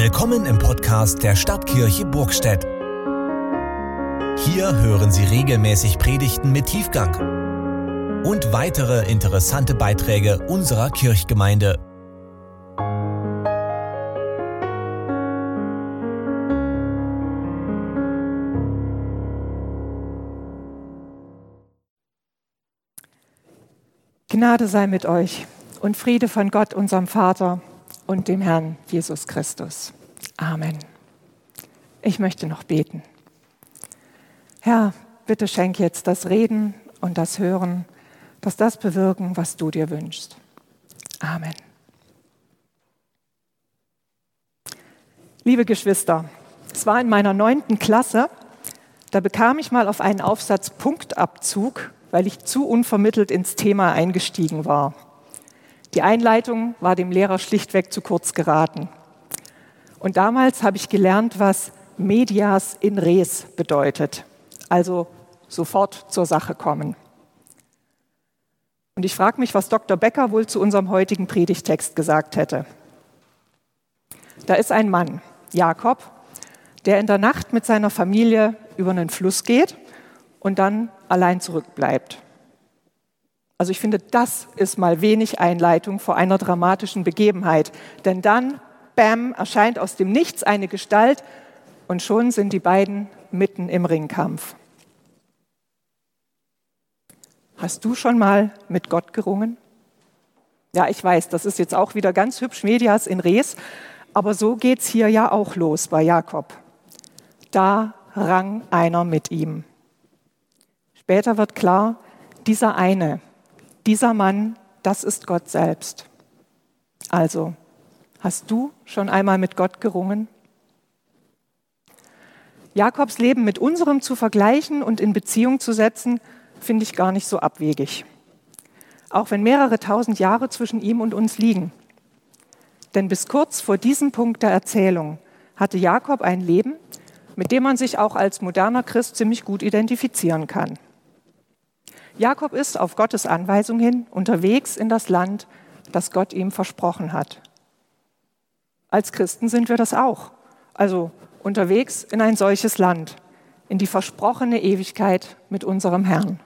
Willkommen im Podcast der Stadtkirche Burgstedt. Hier hören Sie regelmäßig Predigten mit Tiefgang und weitere interessante Beiträge unserer Kirchgemeinde. Gnade sei mit euch und Friede von Gott, unserem Vater und dem Herrn Jesus Christus. Amen. Ich möchte noch beten. Herr, bitte schenk jetzt das Reden und das Hören, dass das bewirken, was du dir wünschst. Amen. Liebe Geschwister, es war in meiner 9. Klasse, da bekam ich mal auf einen Aufsatz Punktabzug, weil ich zu unvermittelt ins Thema eingestiegen war. Die Einleitung war dem Lehrer schlichtweg zu kurz geraten. Und damals habe ich gelernt, was medias in res bedeutet, also sofort zur Sache kommen. Und ich frage mich, was Dr. Becker wohl zu unserem heutigen Predigtext gesagt hätte. Da ist ein Mann, Jakob, der in der Nacht mit seiner Familie über einen Fluss geht und dann allein zurückbleibt. Also ich finde, das ist mal wenig Einleitung vor einer dramatischen Begebenheit. Denn dann, bam, erscheint aus dem Nichts eine Gestalt und schon sind die beiden mitten im Ringkampf. Hast du schon mal mit Gott gerungen? Ja, ich weiß, das ist jetzt auch wieder ganz hübsch medias in res, aber so geht's hier ja auch los bei Jakob. Da rang einer mit ihm. Später wird klar, dieser Mann, das ist Gott selbst. Also, hast du schon einmal mit Gott gerungen? Jakobs Leben mit unserem zu vergleichen und in Beziehung zu setzen, finde ich gar nicht so abwegig. Auch wenn mehrere tausend Jahre zwischen ihm und uns liegen. Denn bis kurz vor diesem Punkt der Erzählung hatte Jakob ein Leben, mit dem man sich auch als moderner Christ ziemlich gut identifizieren kann. Jakob ist auf Gottes Anweisung hin unterwegs in das Land, das Gott ihm versprochen hat. Als Christen sind wir das auch, also unterwegs in ein solches Land, in die versprochene Ewigkeit mit unserem Herrn.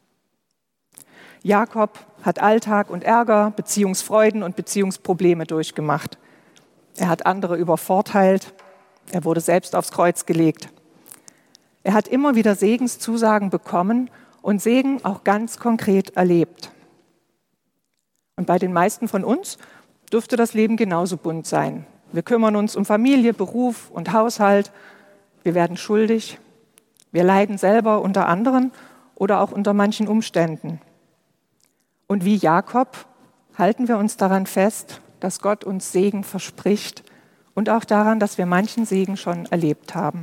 Jakob hat Alltag und Ärger, Beziehungsfreuden und Beziehungsprobleme durchgemacht. Er hat andere übervorteilt, er wurde selbst aufs Kreuz gelegt. Er hat immer wieder Segenszusagen bekommen und Segen auch ganz konkret erlebt. Und bei den meisten von uns dürfte das Leben genauso bunt sein. Wir kümmern uns um Familie, Beruf und Haushalt. Wir werden schuldig. Wir leiden selber unter anderen oder auch unter manchen Umständen. Und wie Jakob halten wir uns daran fest, dass Gott uns Segen verspricht und auch daran, dass wir manchen Segen schon erlebt haben.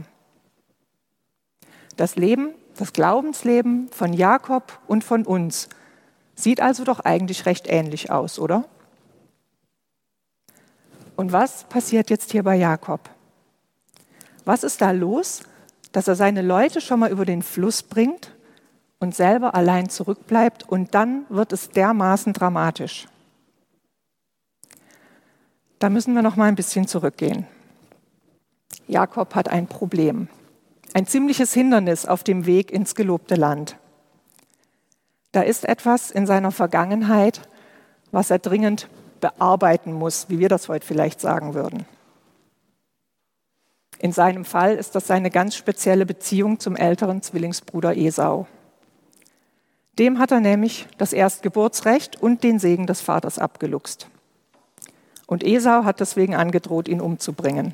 Das Glaubensleben von Jakob und von uns sieht also doch eigentlich recht ähnlich aus, oder? Und was passiert jetzt hier bei Jakob? Was ist da los, dass er seine Leute schon mal über den Fluss bringt und selber allein zurückbleibt und dann wird es dermaßen dramatisch? Da müssen wir noch mal ein bisschen zurückgehen. Jakob hat ein Problem. Ein ziemliches Hindernis auf dem Weg ins gelobte Land. Da ist etwas in seiner Vergangenheit, was er dringend bearbeiten muss, wie wir das heute vielleicht sagen würden. In seinem Fall ist das seine ganz spezielle Beziehung zum älteren Zwillingsbruder Esau. Dem hat er nämlich das Erstgeburtsrecht und den Segen des Vaters abgeluchst. Und Esau hat deswegen angedroht, ihn umzubringen.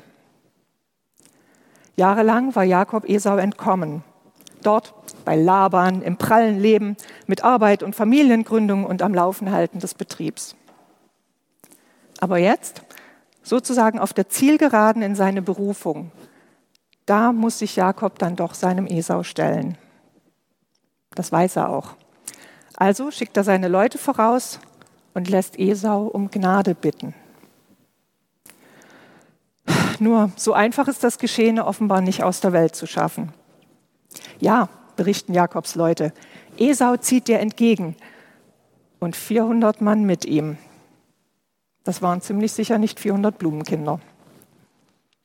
Jahrelang war Jakob Esau entkommen. Dort bei Laban, im prallen Leben, mit Arbeit und Familiengründung und am Laufenhalten des Betriebs. Aber jetzt, sozusagen auf der Zielgeraden in seine Berufung, da muss sich Jakob dann doch seinem Esau stellen. Das weiß er auch. Also schickt er seine Leute voraus und lässt Esau um Gnade bitten. Nur so einfach ist das Geschehene offenbar nicht aus der Welt zu schaffen. Ja, berichten Jakobs Leute, Esau zieht dir entgegen und 400 Mann mit ihm. Das waren ziemlich sicher nicht 400 Blumenkinder.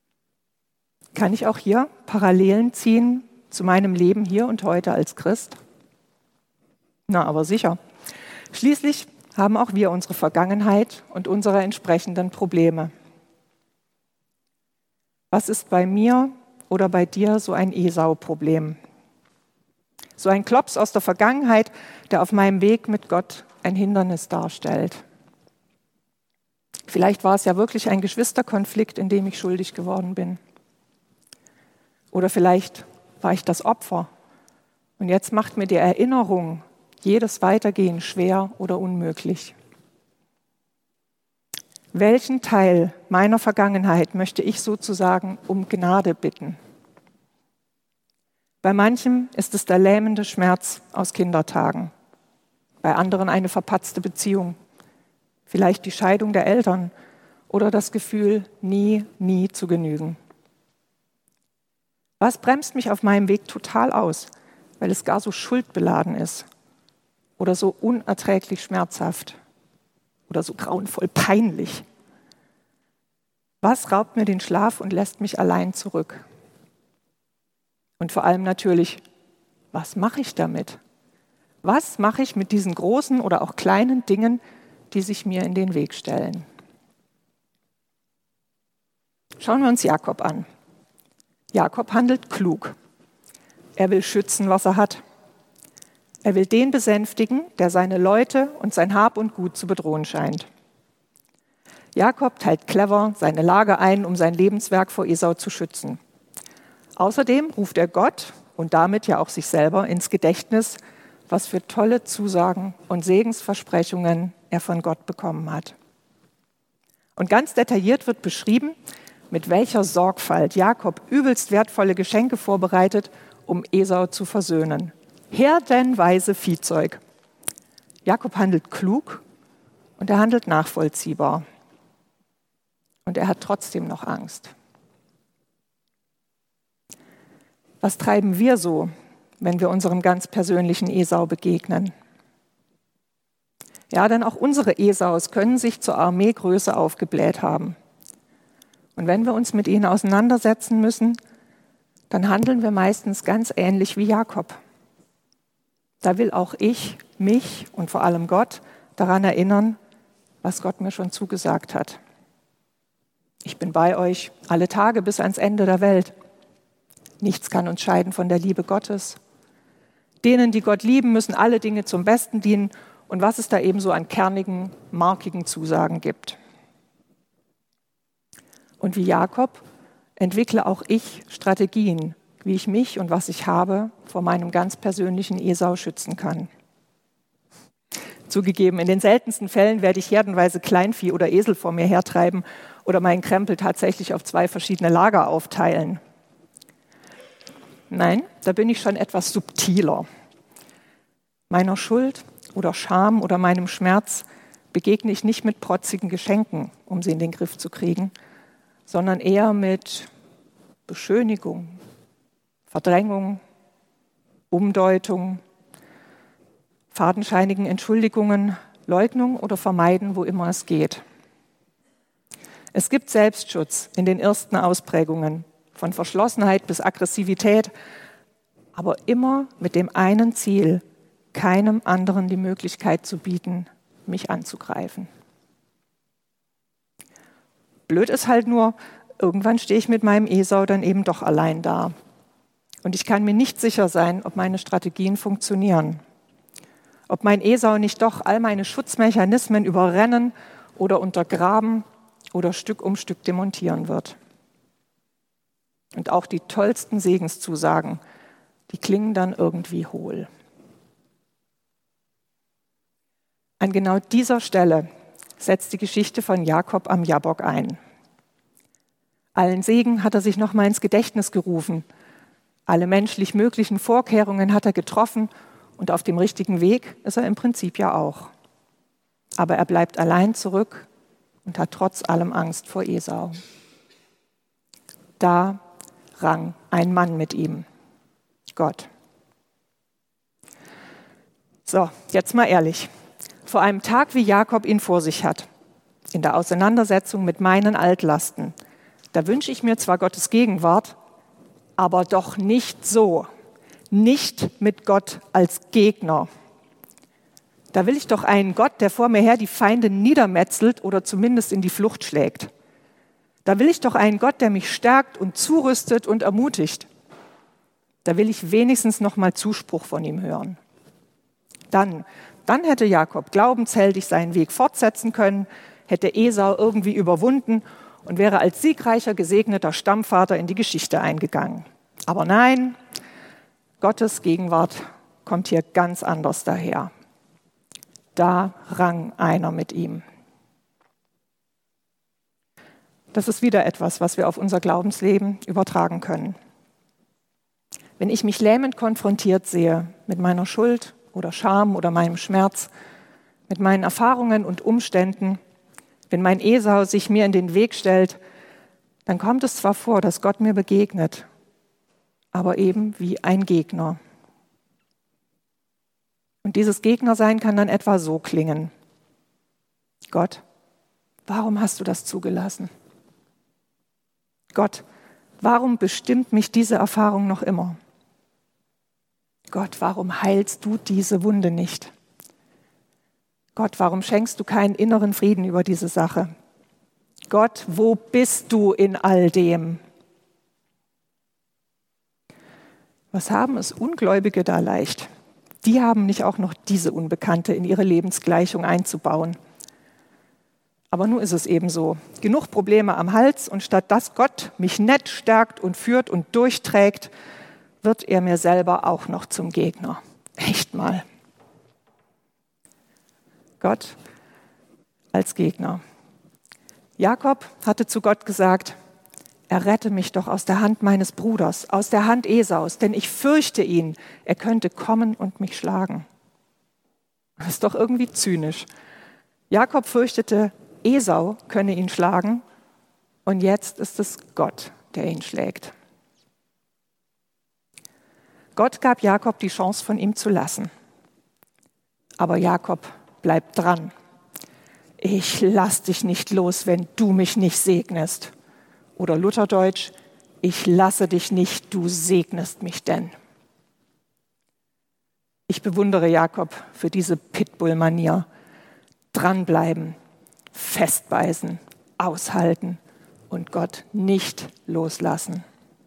Kann ich auch hier Parallelen ziehen zu meinem Leben hier und heute als Christ? Na, aber sicher. Schließlich haben auch wir unsere Vergangenheit und unsere entsprechenden Probleme. Was ist bei mir oder bei dir so ein Esau-Problem? So ein Klops aus der Vergangenheit, der auf meinem Weg mit Gott ein Hindernis darstellt. Vielleicht war es ja wirklich ein Geschwisterkonflikt, in dem ich schuldig geworden bin. Oder vielleicht war ich das Opfer. Und jetzt macht mir die Erinnerung jedes Weitergehen schwer oder unmöglich. Welchen Teil meiner Vergangenheit möchte ich sozusagen um Gnade bitten? Bei manchem ist es der lähmende Schmerz aus Kindertagen, bei anderen eine verpatzte Beziehung, vielleicht die Scheidung der Eltern oder das Gefühl, nie zu genügen. Was bremst mich auf meinem Weg total aus, weil es gar so schuldbeladen ist oder so unerträglich schmerzhaft oder so grauenvoll peinlich? Was raubt mir den Schlaf und lässt mich allein zurück? Und vor allem natürlich, was mache ich damit? Was mache ich mit diesen großen oder auch kleinen Dingen, die sich mir in den Weg stellen? Schauen wir uns Jakob an. Jakob handelt klug. Er will schützen, was er hat. Er will den besänftigen, der seine Leute und sein Hab und Gut zu bedrohen scheint. Jakob teilt clever seine Lage ein, um sein Lebenswerk vor Esau zu schützen. Außerdem ruft er Gott und damit ja auch sich selber ins Gedächtnis, was für tolle Zusagen und Segensversprechungen er von Gott bekommen hat. Und ganz detailliert wird beschrieben, mit welcher Sorgfalt Jakob übelst wertvolle Geschenke vorbereitet, um Esau zu versöhnen. Herdenweise Viehzeug. Jakob handelt klug und er handelt nachvollziehbar. Und er hat trotzdem noch Angst. Was treiben wir so, wenn wir unserem ganz persönlichen Esau begegnen? Ja, denn auch unsere Esaus können sich zur Armeegröße aufgebläht haben. Und wenn wir uns mit ihnen auseinandersetzen müssen, dann handeln wir meistens ganz ähnlich wie Jakob. Da will auch ich mich und vor allem Gott daran erinnern, was Gott mir schon zugesagt hat. Ich bin bei euch alle Tage bis ans Ende der Welt. Nichts kann uns scheiden von der Liebe Gottes. Denen, die Gott lieben, müssen alle Dinge zum Besten dienen und was es da eben so an kernigen, markigen Zusagen gibt. Und wie Jakob entwickle auch ich Strategien, wie ich mich und was ich habe vor meinem ganz persönlichen Esau schützen kann. Zugegeben, in den seltensten Fällen werde ich herdenweise Kleinvieh oder Esel vor mir hertreiben oder meinen Krempel tatsächlich auf 2 verschiedene Lager aufteilen. Nein, da bin ich schon etwas subtiler. Meiner Schuld oder Scham oder meinem Schmerz begegne ich nicht mit protzigen Geschenken, um sie in den Griff zu kriegen, sondern eher mit Beschönigung, Verdrängung, Umdeutung, fadenscheinigen Entschuldigungen, Leugnung oder Vermeiden, wo immer es geht. Es gibt Selbstschutz in den ersten Ausprägungen, von Verschlossenheit bis Aggressivität, aber immer mit dem einen Ziel, keinem anderen die Möglichkeit zu bieten, mich anzugreifen. Blöd ist halt nur, irgendwann stehe ich mit meinem Esau dann eben doch allein da. Und ich kann mir nicht sicher sein, ob meine Strategien funktionieren. Ob mein Esau nicht doch all meine Schutzmechanismen überrennen oder untergraben oder Stück um Stück demontieren wird. Und auch die tollsten Segenszusagen, die klingen dann irgendwie hohl. An genau dieser Stelle setzt die Geschichte von Jakob am Jabbok ein. Allen Segen hat er sich nochmal ins Gedächtnis gerufen. Alle menschlich möglichen Vorkehrungen hat er getroffen und auf dem richtigen Weg ist er im Prinzip ja auch. Aber er bleibt allein zurück und hat trotz allem Angst vor Esau. Da rang ein Mann mit ihm, Gott. So, jetzt mal ehrlich. Vor einem Tag, wie Jakob ihn vor sich hat, in der Auseinandersetzung mit meinen Altlasten, da wünsche ich mir zwar Gottes Gegenwart, aber doch nicht so. Nicht mit Gott als Gegner. Da will ich doch einen Gott, der vor mir her die Feinde niedermetzelt oder zumindest in die Flucht schlägt. Da will ich doch einen Gott, der mich stärkt und zurüstet und ermutigt. Da will ich wenigstens noch mal Zuspruch von ihm hören. Dann hätte Jakob glaubensheldig seinen Weg fortsetzen können, hätte Esau irgendwie überwunden und wäre als siegreicher, gesegneter Stammvater in die Geschichte eingegangen. Aber nein, Gottes Gegenwart kommt hier ganz anders daher. Da rang einer mit ihm. Das ist wieder etwas, was wir auf unser Glaubensleben übertragen können. Wenn ich mich lähmend konfrontiert sehe mit meiner Schuld oder Scham oder meinem Schmerz, mit meinen Erfahrungen und Umständen, wenn mein Esau sich mir in den Weg stellt, dann kommt es zwar vor, dass Gott mir begegnet, aber eben wie ein Gegner. Und dieses Gegnersein kann dann etwa so klingen: Gott, warum hast du das zugelassen? Gott, warum bestimmt mich diese Erfahrung noch immer? Gott, warum heilst du diese Wunde nicht? Gott, warum schenkst du keinen inneren Frieden über diese Sache? Gott, wo bist du in all dem? Was haben es Ungläubige da leicht? Die haben nicht auch noch diese Unbekannte in ihre Lebensgleichung einzubauen. Aber nun ist es eben so. Genug Probleme am Hals und statt dass Gott mich nett stärkt und führt und durchträgt, wird er mir selber auch noch zum Gegner. Echt mal. Gott als Gegner. Jakob hatte zu Gott gesagt: Errette mich doch aus der Hand meines Bruders, aus der Hand Esaus, denn ich fürchte ihn, er könnte kommen und mich schlagen. Das ist doch irgendwie zynisch. Jakob fürchtete, Esau könne ihn schlagen, und jetzt ist es Gott, der ihn schlägt. Gott gab Jakob die Chance, von ihm zu lassen. Aber Jakob bleibt dran. Ich lass dich nicht los, wenn du mich nicht segnest. Oder Lutherdeutsch: Ich lasse dich nicht, du segnest mich denn. Ich bewundere Jakob für diese Pitbull-Manier. Dranbleiben, festbeißen, aushalten und Gott nicht loslassen.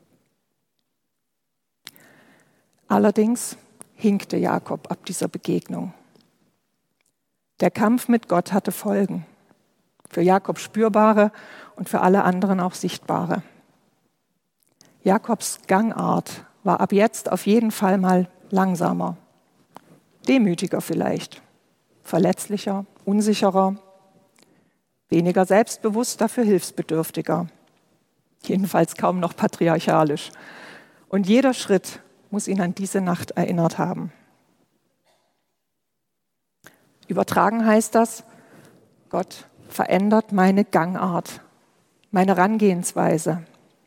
Allerdings hinkte Jakob ab dieser Begegnung. Der Kampf mit Gott hatte Folgen. Für Jakob spürbare und für alle anderen auch sichtbare. Jakobs Gangart war ab jetzt auf jeden Fall mal langsamer, demütiger vielleicht, verletzlicher, unsicherer, weniger selbstbewusst, dafür hilfsbedürftiger, jedenfalls kaum noch patriarchalisch. Und jeder Schritt muss ihn an diese Nacht erinnert haben. Übertragen heißt das: Gott verändert meine Gangart, meine Herangehensweise.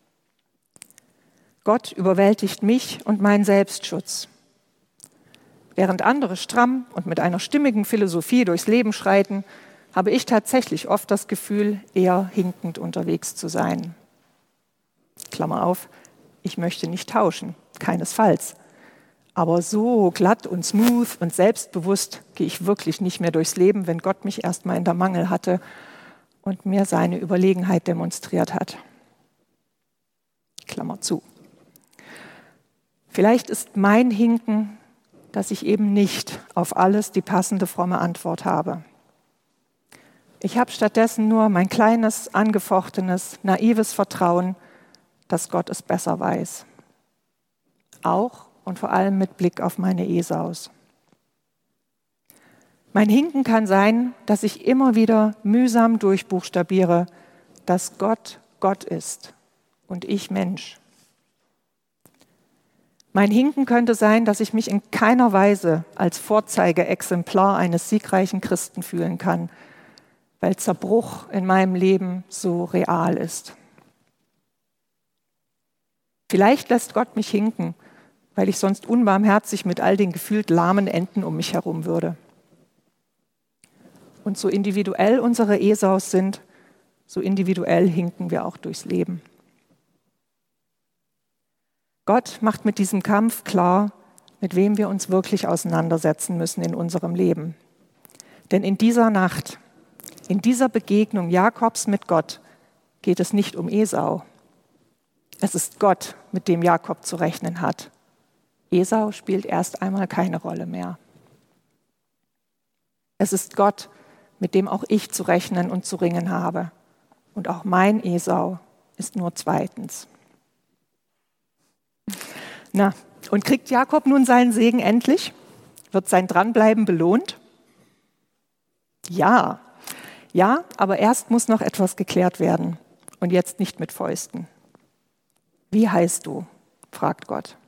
Gott überwältigt mich und meinen Selbstschutz. Während andere stramm und mit einer stimmigen Philosophie durchs Leben schreiten, habe ich tatsächlich oft das Gefühl, eher hinkend unterwegs zu sein. Klammer auf, ich möchte nicht tauschen, keinesfalls. Aber so glatt und smooth und selbstbewusst gehe ich wirklich nicht mehr durchs Leben, wenn Gott mich erst mal in der Mangel hatte und mir seine Überlegenheit demonstriert hat. Klammer zu. Vielleicht ist mein Hinken, dass ich eben nicht auf alles die passende fromme Antwort habe. Ich habe stattdessen nur mein kleines, angefochtenes, naives Vertrauen, dass Gott es besser weiß. Auch und vor allem mit Blick auf meine Esaus. Mein Hinken kann sein, dass ich immer wieder mühsam durchbuchstabiere, dass Gott Gott ist und ich Mensch. Mein Hinken könnte sein, dass ich mich in keiner Weise als Vorzeigeexemplar eines siegreichen Christen fühlen kann, weil Zerbruch in meinem Leben so real ist. Vielleicht lässt Gott mich hinken, weil ich sonst unbarmherzig mit all den gefühlt lahmen Enten um mich herum würde. Und so individuell unsere Esaus sind, so individuell hinken wir auch durchs Leben. Gott macht mit diesem Kampf klar, mit wem wir uns wirklich auseinandersetzen müssen in unserem Leben. Denn in dieser Nacht, in dieser Begegnung Jakobs mit Gott, geht es nicht um Esau. Es ist Gott, mit dem Jakob zu rechnen hat. Esau spielt erst einmal keine Rolle mehr. Es ist Gott, mit dem auch ich zu rechnen und zu ringen habe. Und auch mein Esau ist nur zweitens. Na, und kriegt Jakob nun seinen Segen endlich? Wird sein Dranbleiben belohnt? Ja, aber erst muss noch etwas geklärt werden. Und jetzt nicht mit Fäusten. Wie heißt du? Fragt Gott.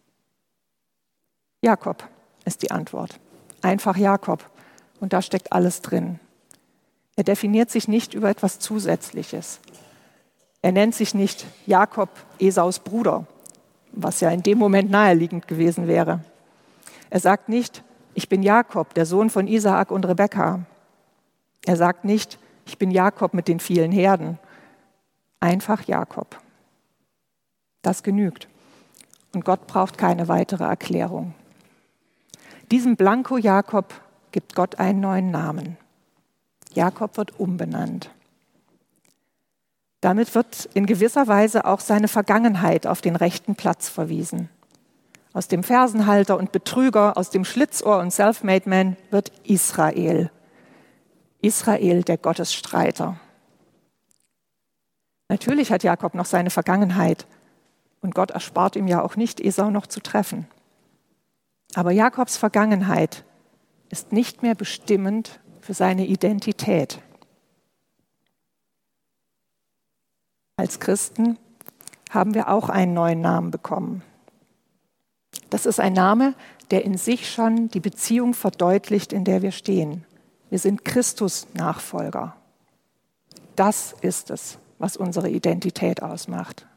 Jakob ist die Antwort. Einfach Jakob. Und da steckt alles drin. Er definiert sich nicht über etwas Zusätzliches. Er nennt sich nicht Jakob, Esaus Bruder, was ja in dem Moment naheliegend gewesen wäre. Er sagt nicht, ich bin Jakob, der Sohn von Isaak und Rebekka. Er sagt nicht, ich bin Jakob mit den vielen Herden. Einfach Jakob. Das genügt. Und Gott braucht keine weitere Erklärung. Diesem Blanko Jakob gibt Gott einen neuen Namen. Jakob wird umbenannt. Damit wird in gewisser Weise auch seine Vergangenheit auf den rechten Platz verwiesen. Aus dem Fersenhalter und Betrüger, aus dem Schlitzohr und Self-Made-Man wird Israel. Israel, der Gottesstreiter. Natürlich hat Jakob noch seine Vergangenheit und Gott erspart ihm ja auch nicht, Esau noch zu treffen. Aber Jakobs Vergangenheit ist nicht mehr bestimmend für seine Identität. Als Christen haben wir auch einen neuen Namen bekommen. Das ist ein Name, der in sich schon die Beziehung verdeutlicht, in der wir stehen. Wir sind Christus-Nachfolger. Das ist es, was unsere Identität ausmacht.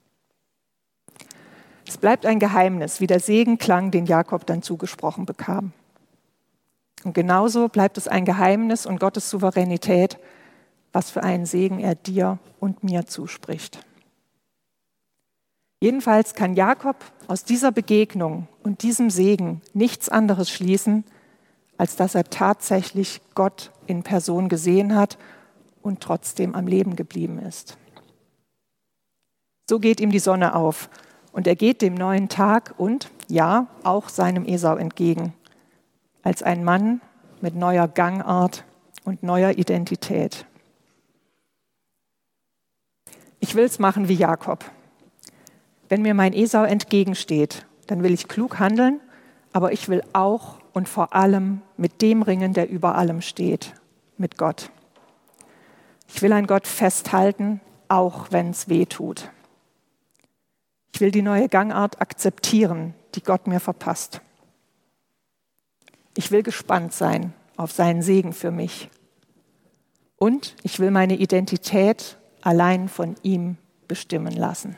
Es bleibt ein Geheimnis, wie der Segen klang, den Jakob dann zugesprochen bekam. Und genauso bleibt es ein Geheimnis und Gottes Souveränität, was für einen Segen er dir und mir zuspricht. Jedenfalls kann Jakob aus dieser Begegnung und diesem Segen nichts anderes schließen, als dass er tatsächlich Gott in Person gesehen hat und trotzdem am Leben geblieben ist. So geht ihm die Sonne auf und er geht dem neuen Tag und, ja, auch seinem Esau entgegen, als ein Mann mit neuer Gangart und neuer Identität. Ich will es machen wie Jakob. Wenn mir mein Esau entgegensteht, dann will ich klug handeln, aber ich will auch und vor allem mit dem ringen, der über allem steht, mit Gott. Ich will an Gott festhalten, auch wenn es weh tut. Ich will die neue Gangart akzeptieren, die Gott mir verpasst. Ich will gespannt sein auf seinen Segen für mich. Und ich will meine Identität allein von ihm bestimmen lassen.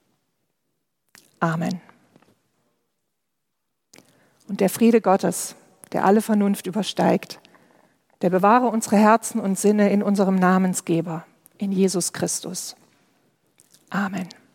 Amen. Und der Friede Gottes, der alle Vernunft übersteigt, der bewahre unsere Herzen und Sinne in unserem Namensgeber, in Jesus Christus. Amen.